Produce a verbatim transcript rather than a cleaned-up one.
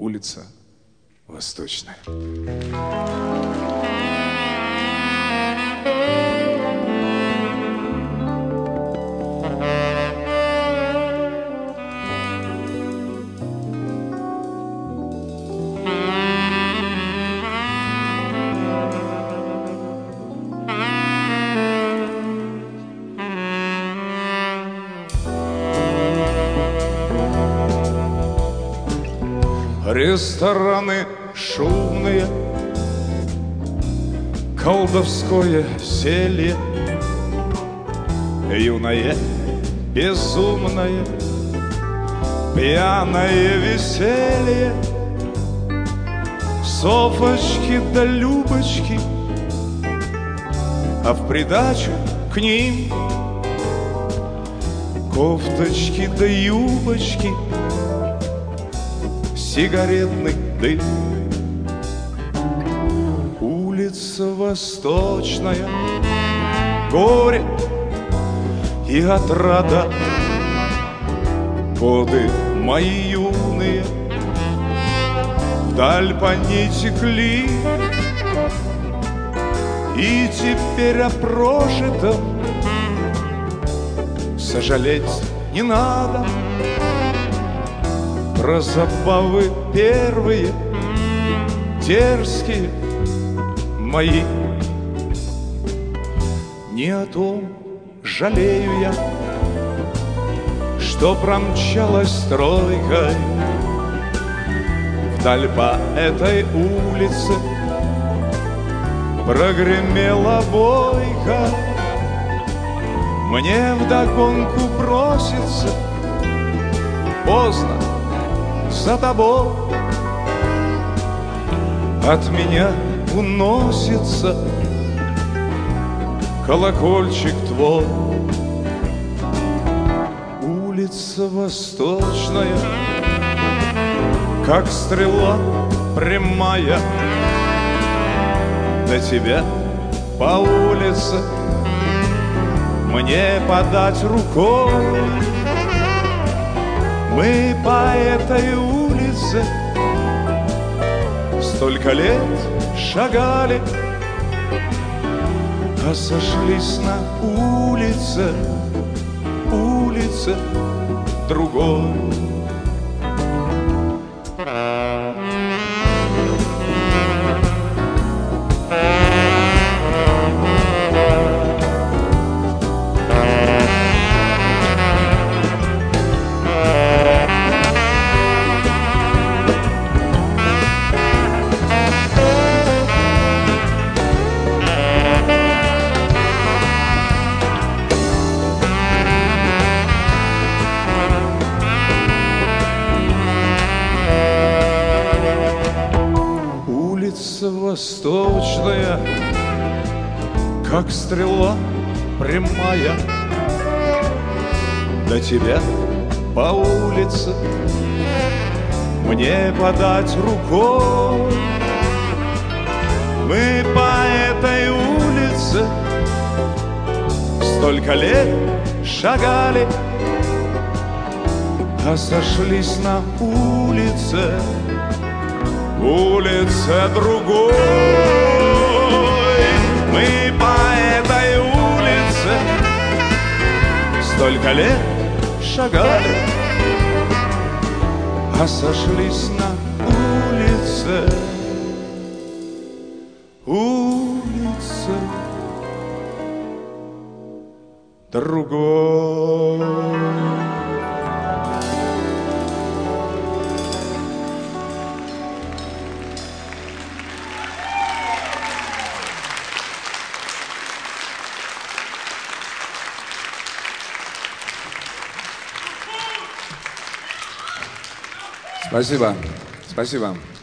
улица Восточная. Рестораны шумные, колдовское зелье, юное, безумное, пьяное веселье, Софочки да Любочки, а в придачу к ним кофточки да юбочки, сигаретный дым. Улица Восточная, горе и отрада. Годы мои юные вдаль по ней текли, и теперь о прожитом сожалеть не надо. Про забавы первые, дерзкие мои, не о том жалею я, что промчалась тройкой вдаль по этой улице, прогремела бойка. Мне вдогонку бросится поздно за тобой, от меня уносится колокольчик твой. Улица Восточная, как стрела прямая, до тебя по улице мне подать рукой. Мы по этой улице столько лет шагали, а сошлись на улице, улице другой. Улица Восточная, как стрела прямая, до тебя по улице мне подать рукой. Мы по этой улице столько лет шагали, а сошлись на улице, улице другой. Мы по этой улице столько лет шагали, а сошлись на улице, улице другой. Спасибо. Спасибо.